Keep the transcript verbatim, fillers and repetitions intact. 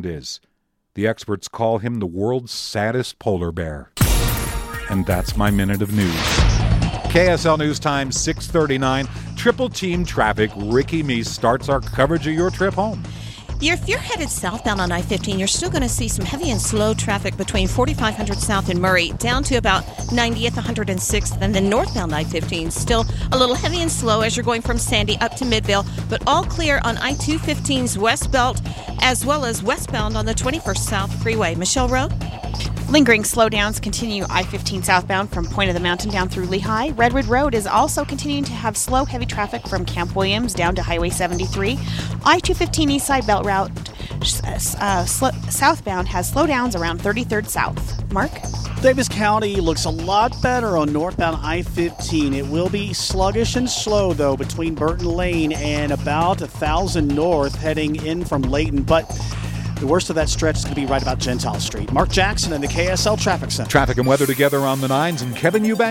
is. The experts call him the world's saddest polar bear. And that's my minute of news. K S L News Time, six thirty-nine. Triple Team Traffic. Ricky Meese starts our coverage of your trip home. If you're headed southbound on I fifteen, you're still going to see some heavy and slow traffic between forty-five hundred South and Murray, down to about ninetieth, one hundred sixth, and then northbound I fifteen. Still a little heavy and slow as you're going from Sandy up to Midvale, but all clear on I two fifteen's West Belt, as well as westbound on the twenty-first South Freeway. Michelle Rowe? Lingering slowdowns continue I fifteen southbound from Point of the Mountain down through Lehigh. Redwood Road is also continuing to have slow, heavy traffic from Camp Williams down to Highway seventy-three. I two fifteen East Side Belt Route uh, sl- southbound has slowdowns around thirty-third South. Mark? Davis County looks a lot better on northbound I fifteen. It will be sluggish and slow, though, between Burton Lane and about one thousand North heading in from Layton. But the worst of that stretch is going to be right about Gentile Street. Mark Jackson and the K S L Traffic Center. Traffic and weather together on the nines, and Kevin Eubank.